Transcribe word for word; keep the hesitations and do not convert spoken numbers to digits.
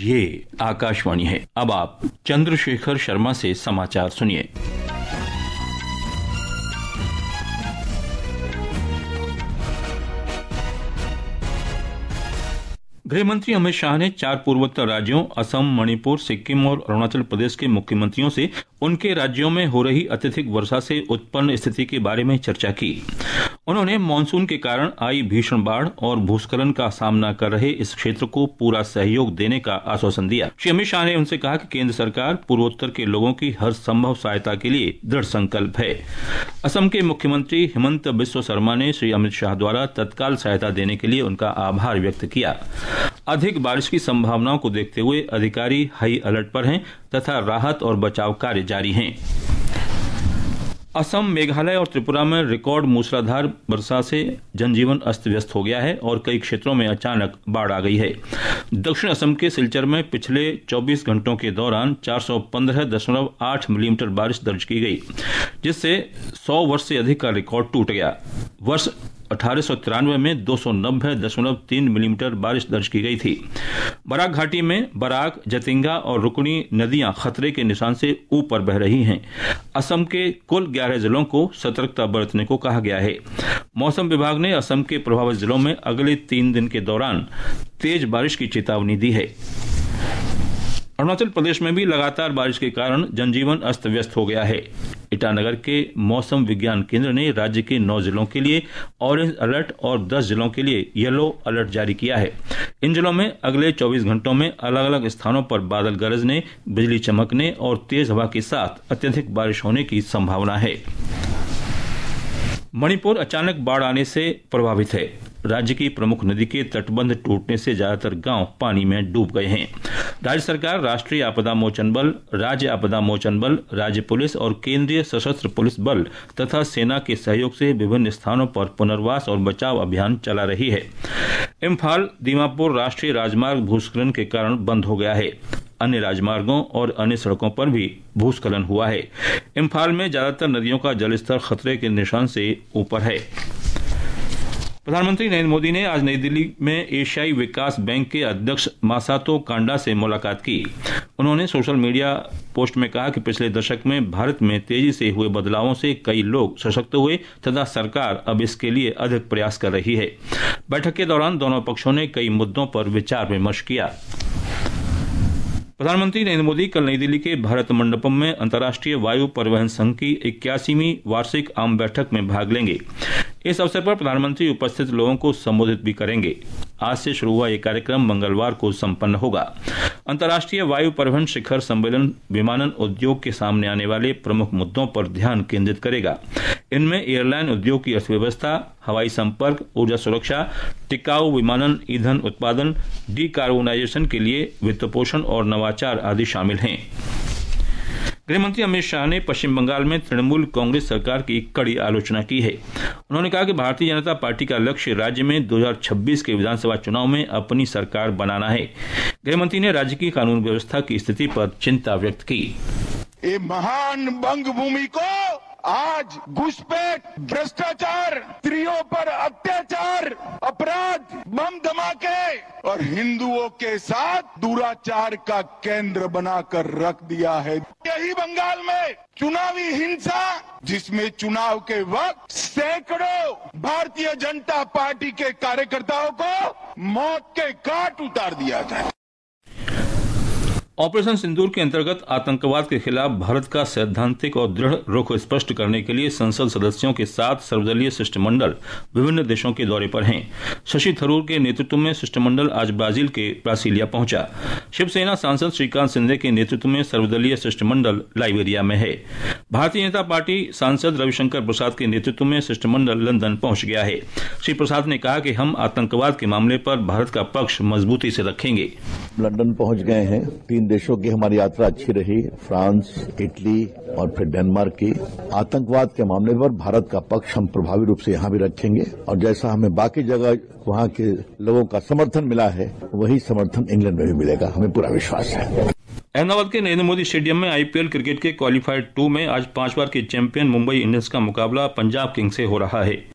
ये आकाशवाणी है। अब आप चंद्रशेखर शर्मा से समाचार सुनिए। गृहमंत्री अमित शाह ने चार पूर्वोत्तर राज्यों असम, मणिपुर, सिक्किम और अरुणाचल प्रदेश के मुख्यमंत्रियों से उनके राज्यों में हो रही अत्यधिक वर्षा से उत्पन्न स्थिति के बारे में चर्चा की। उन्होंने मानसून के कारण आई भीषण बाढ़ और भूस्खलन का सामना कर रहे इस क्षेत्र को पूरा सहयोग देने का आश्वासन दिया। श्री अमित शाह ने उनसे कहा कि केंद्र सरकार पूर्वोत्तर के लोगों की हर संभव सहायता के लिए दृढ़ संकल्प है। असम के मुख्यमंत्री हिमंत बिस्वा शर्मा ने श्री अमित शाह द्वारा तत्काल सहायता देने के लिए उनका आभार व्यक्त किया। अधिक बारिश की संभावनाओं को देखते हुए अधिकारी हाई अलर्ट पर हैं तथा राहत और बचाव कार्य जारी हैं। असम, मेघालय और त्रिपुरा में रिकॉर्ड मूसलाधार वर्षा से जनजीवन अस्त व्यस्त हो गया है और कई क्षेत्रों में अचानक बाढ़ आ गई है। दक्षिण असम के सिलचर में पिछले चौबीस घंटों के दौरान चार सौ पंद्रह दशमलव आठ मिलीमीटर बारिश दर्ज की गई, जिससे सौ वर्ष से अधिक का रिकॉर्ड टूट गया। वर्ष अठारह सौ तिरानवे में दो सौ नब्बे दशमलव तीन मिलीमीटर बारिश दर्ज की गई थी। बराक घाटी में बराक, जतिंगा और रुकनी नदियां खतरे के निशान से ऊपर बह रही हैं। असम के कुल ग्यारह जिलों को सतर्कता बरतने को कहा गया है। मौसम विभाग ने असम के प्रभावित जिलों में अगले तीन दिन के दौरान तेज बारिश की चेतावनी दी है। अरुणाचल प्रदेश में भी लगातार बारिश के कारण जनजीवन अस्त व्यस्त हो गया है। ईटानगर के मौसम विज्ञान केंद्र ने राज्य के नौ जिलों के लिए ऑरेंज अलर्ट और दस जिलों के लिए येलो अलर्ट जारी किया है। इन जिलों में अगले चौबीस घंटों में अलग अलग स्थानों पर बादल गरजने, बिजली चमकने और तेज हवा के साथ अत्यधिक बारिश होने की संभावना है। मणिपुर अचानक बाढ़ आने से प्रभावित है। राज्य की प्रमुख नदी के तटबंध टूटने से ज्यादातर गांव पानी में डूब गए हैं। राज्य सरकार, राष्ट्रीय आपदा मोचन बल, राज्य आपदा मोचन बल, राज्य पुलिस और केंद्रीय सशस्त्र पुलिस बल तथा सेना के सहयोग से विभिन्न स्थानों पर पुनर्वास और बचाव अभियान चला रही है। इम्फाल दीमापुर राष्ट्रीय राजमार्ग भूस्खलन के कारण बंद हो गया है। अन्य राजमार्गों और अन्य सड़कों पर भी भूस्खलन हुआ है। इम्फाल में ज्यादातर नदियों का जलस्तर खतरे के निशान से ऊपर है। प्रधानमंत्री नरेंद्र मोदी ने आज नई दिल्ली में एशियाई विकास बैंक के अध्यक्ष मासातो कांडा से मुलाकात की। उन्होंने सोशल मीडिया पोस्ट में कहा कि पिछले दशक में भारत में तेजी से हुए बदलावों से कई लोग सशक्त हुए तथा सरकार अब इसके लिए अधिक प्रयास कर रही है। बैठक के दौरान दोनों पक्षों ने कई मुद्दों पर विचार विमर्श किया। प्रधानमंत्री नरेंद्र मोदी कल नई दिल्ली के भारत मंडपम में अंतर्राष्ट्रीय वायु परिवहन संघ की इक्यासीवीं वार्षिक आम बैठक में भाग लेंगे। इस अवसर पर प्रधानमंत्री उपस्थित लोगों को संबोधित भी करेंगे। आज से शुरू हुआ यह कार्यक्रम मंगलवार को संपन्न होगा। अंतर्राष्ट्रीय वायु परिवहन शिखर सम्मेलन विमानन उद्योग के सामने आने वाले प्रमुख मुद्दों पर ध्यान केंद्रित करेगा। इनमें एयरलाइन उद्योग की अर्थव्यवस्था, हवाई संपर्क, ऊर्जा सुरक्षा, टिकाऊ विमानन ईंधन उत्पादन, डीकार्बोनाइजेशन के लिए वित्तपोषण और नवाचार आदि शामिल हैं। गृहमंत्री अमित शाह ने पश्चिम बंगाल में तृणमूल कांग्रेस सरकार की कड़ी आलोचना की है। उन्होंने कहा कि भारतीय जनता पार्टी का लक्ष्य राज्य में दो हज़ार छब्बीस के विधानसभा चुनाव में अपनी सरकार बनाना है। गृहमंत्री ने राज्य की कानून व्यवस्था की स्थिति पर चिंता व्यक्त की। ये महान बंग भूमि को आज घुसपैठ, भ्रष्टाचार, स्त्रियों पर अत्याचार, अपराध, बम धमाके और हिंदुओं के साथ दुराचार का केंद्र बनाकर रख दिया है। यही बंगाल में चुनावी हिंसा, जिसमें चुनाव के वक्त सैकड़ों भारतीय जनता पार्टी के कार्यकर्ताओं को मौत के घाट उतार दिया जाए। ऑपरेशन सिंदूर के अंतर्गत आतंकवाद के खिलाफ भारत का सैद्धांतिक और दृढ़ रुख स्पष्ट करने के लिए संसद सदस्यों के साथ सर्वदलीय शिष्टमंडल विभिन्न देशों के दौरे पर हैं। शशि थरूर के नेतृत्व में शिष्टमंडल आज ब्राजील के ब्रासिलिया पहुंचा। शिवसेना सांसद श्रीकांत शिंदे के नेतृत्व में सर्वदलीय शिष्टमंडल लाइबेरिया में है। भारतीय जनता पार्टी सांसद रविशंकर प्रसाद के नेतृत्व में शिष्टमंडल लंदन पहुंच गया है। श्री प्रसाद ने कहा कि हम आतंकवाद के मामले पर भारत का पक्ष मजबूती से रखेंगे। लंदन पहुंच गए हैं। तीन देशों की हमारी यात्रा अच्छी रही, फ्रांस, इटली और फिर डेनमार्क की। आतंकवाद के मामले पर भारत का पक्ष हम प्रभावी रूप से यहां भी रखेंगे और जैसा हमें बाकी जगह वहां के लोगों का समर्थन मिला है, वही समर्थन इंग्लैंड में भी मिलेगा, हमें पूरा विश्वास है। अहमदाबाद के नरेंद्र मोदी स्टेडियम में आईपीएल क्रिकेट के क्वालीफायर टू में आज पांच बार के चैंपियन मुंबई इंडियंस का मुकाबला पंजाब किंग्स से हो रहा है।